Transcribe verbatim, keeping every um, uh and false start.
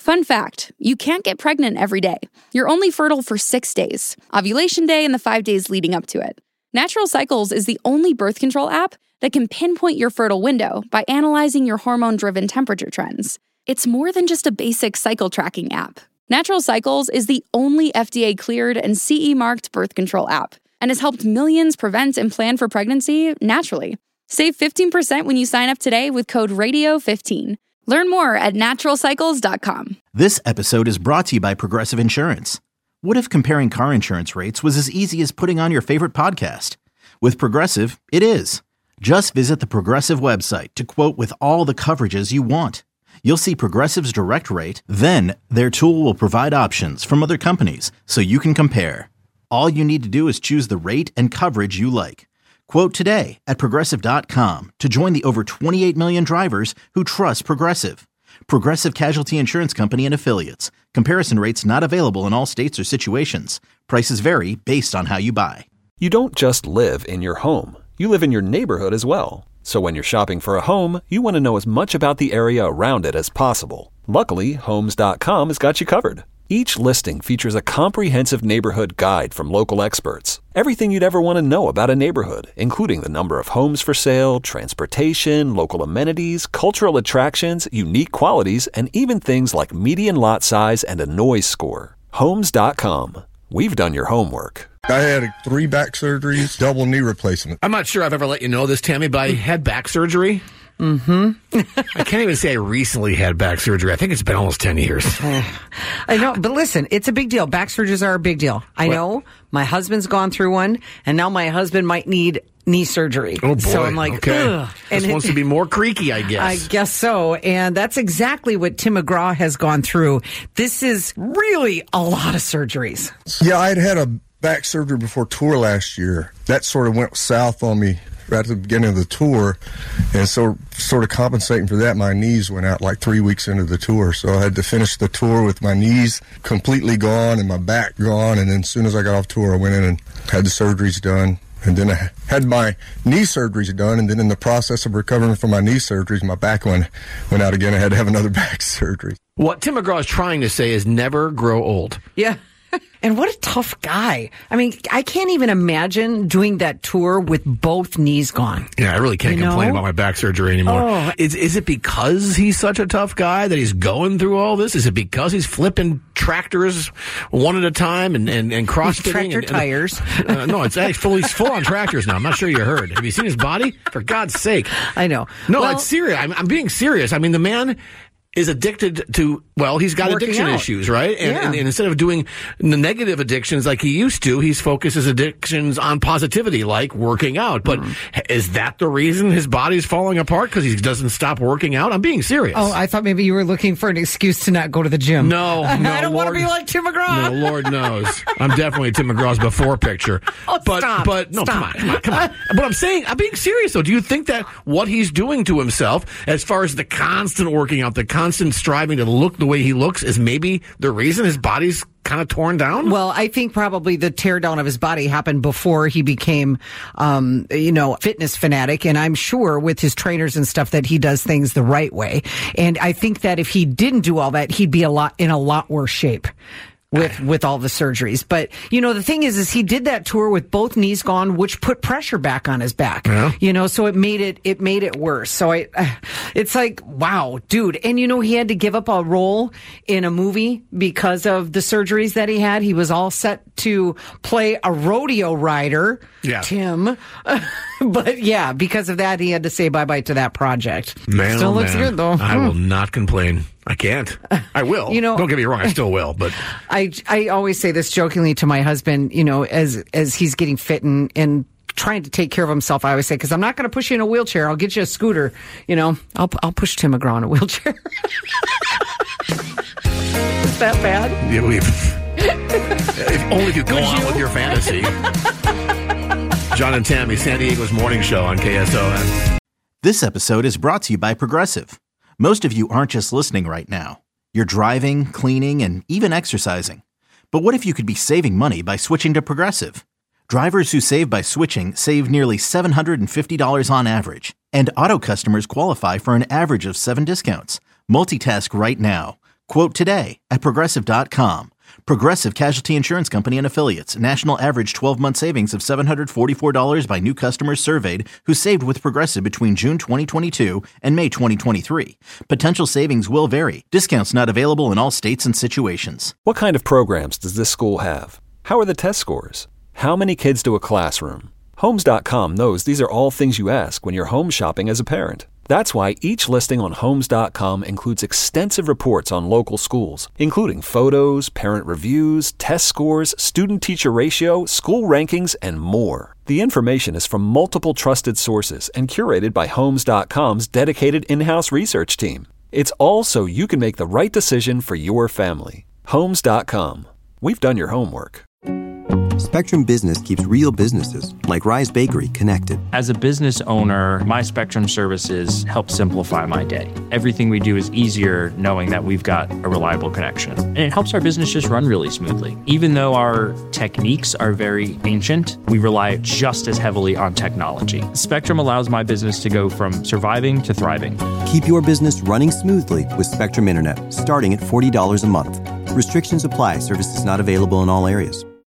Fun fact, you can't get pregnant every day. You're only fertile for six days, ovulation day and the five days leading up to it. Natural Cycles is the only birth control app that can pinpoint your fertile window by analyzing your hormone-driven temperature trends. It's more than just a basic cycle tracking app. Natural Cycles is the only F D A-cleared and C E-marked birth control app and has helped millions prevent and plan for pregnancy naturally. Save fifteen percent when you sign up today with code radio fifteen. Learn more at natural cycles dot com. This episode is brought to you by Progressive Insurance. What if comparing car insurance rates was as easy as putting on your favorite podcast? With Progressive, it is. Just visit the Progressive website to quote with all the coverages you want. You'll see Progressive's direct rate, then their tool will provide options from other companies so you can compare. All you need to do is choose the rate and coverage you like. Quote today at progressive dot com to join the over twenty-eight million drivers who trust Progressive. Progressive Casualty Insurance Company and Affiliates. Comparison rates not available in all states or situations. Prices vary based on how you buy. You don't just live in your home. You live in your neighborhood as well. So when you're shopping for a home, you want to know as much about the area around it as possible. Luckily, Homes dot com has got you covered. Each listing features a comprehensive neighborhood guide from local experts. Everything you'd ever want to know about a neighborhood, including the number of homes for sale, transportation, local amenities, cultural attractions, unique qualities, and even things like median lot size and a noise score. Homes dot com. We've done your homework. I had three back surgeries, double knee replacement. I'm not sure I've ever let you know this, Tammy, but I had back surgery. Mm-hmm. I can't even say I recently had back surgery. I think it's been almost ten years. I know, but listen, it's a big deal. Back surgeries are a big deal. I what? know. My husband's gone through one, and now my husband might need knee surgery. Oh, boy. So I'm like, okay. ugh. This and wants it, to be more creaky, I guess. I guess so. And that's exactly what Tim McGraw has gone through. This is really a lot of surgeries. Yeah, I'd had a back surgery before tour last year. That sort of went south on me right at the beginning of the tour, and so sort of compensating for that, my knees went out like three weeks into the tour, so I had to finish the tour with my knees completely gone and my back gone, and then as soon as I got off tour, I went in and had the surgeries done, and then I had my knee surgeries done, and then in the process of recovering from my knee surgeries, my back went, went out again. I had to have another back surgery. What Tim McGraw is trying to say is never grow old. Yeah. And what a tough guy. I mean, I can't even imagine doing that tour with both knees gone. Yeah, I really can't you complain know? about my back surgery anymore. Oh. Is is it because he's such a tough guy that he's going through all this? Is it because he's flipping tractors one at a time and, and, and cross-fitting? Tractor and, tires. And, uh, no, it's actually full, full on tractors now. I'm not sure you heard. Have you seen his body? For God's sake. I know. No, well, it's serious. I'm, I'm being serious. I mean, the man is addicted to, well, he's got Working addiction out. issues, right? And, Yeah. and, and instead of doing the negative addictions like he used to, he's focused his addictions on positivity, like working out. But mm. is that the reason his body's falling apart? Because he doesn't stop working out? I'm being serious. Oh, I thought maybe you were looking for an excuse to not go to the gym. No, no. I don't Lord, want to be like Tim McGraw. No, Lord knows. I'm definitely Tim McGraw's before picture. Oh, but, stop. But, no, stop. come on, come on, come on. But I'm saying, I'm being serious, though. Do you think that what he's doing to himself, as far as the constant working out, the constant striving to look the way he looks, is maybe the reason his body's kind of torn down? Well, I think probably the tear down of his body happened before he became, um, you know, fitness fanatic. And I'm sure with his trainers and stuff that he does things the right way. And I think that if he didn't do all that, he'd be a lot in a lot worse shape. With with all the surgeries. But, you know, the thing is, is he did that tour with both knees gone, which put pressure back on his back. Yeah. You know, so it made it, it made it worse. So I, it's like, wow, dude. And, you know, he had to give up a role in a movie because of the surgeries that he had. He was all set to play a rodeo rider, yeah. Tim. But, yeah, because of that, he had to say bye-bye to that project. Man, Still oh, looks man. good, though. I Hmm. will not complain. I can't. I will. You know, don't get me wrong. I still will. But I I always say this jokingly to my husband. You know, as as he's getting fit and and trying to take care of himself, I always say, because I'm not going to push you in a wheelchair. I'll get you a scooter. You know, I'll I'll push Tim McGraw in a wheelchair. Is that bad? Yeah, we've, if only you go Would on you? with your fantasy. John and Tammy, San Diego's morning show on K S O N. This episode is brought to you by Progressive. Most of you aren't just listening right now. You're driving, cleaning, and even exercising. But what if you could be saving money by switching to Progressive? Drivers who save by switching save nearly seven hundred fifty dollars on average. And auto customers qualify for an average of seven discounts. Multitask right now. Quote today at Progressive dot com. Progressive Casualty Insurance Company and Affiliates. National average twelve-month savings of seven hundred forty-four dollars by new customers surveyed who saved with Progressive between June twenty twenty-two and May twenty twenty-three. Potential savings will vary. Discounts not available in all states and situations. What kind of programs does this school have? How are the test scores? How many kids do a classroom? Homes dot com knows these are all things you ask when you're home shopping as a parent. That's why each listing on Homes dot com includes extensive reports on local schools, including photos, parent reviews, test scores, student-teacher ratio, school rankings, and more. The information is from multiple trusted sources and curated by Homes dot com's dedicated in-house research team. It's all so you can make the right decision for your family. Homes dot com. We've done your homework. Spectrum Business keeps real businesses, like Rise Bakery, connected. As a business owner, my Spectrum services help simplify my day. Everything we do is easier knowing that we've got a reliable connection. And it helps our business just run really smoothly. Even though our techniques are very ancient, we rely just as heavily on technology. Spectrum allows my business to go from surviving to thriving. Keep your business running smoothly with Spectrum Internet, starting at forty dollars a month. Restrictions apply. Services not available in all areas.